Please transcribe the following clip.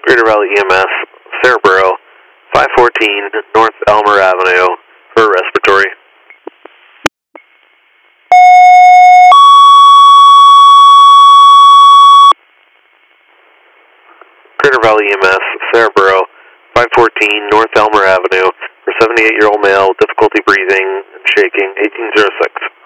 Crater Valley EMS, Cerebro, 514 North Elmer Avenue for respiratory. Crater Valley EMS, Cerebro, 514 North Elmer Avenue for 78-year-old male with difficulty breathing and shaking, 1806.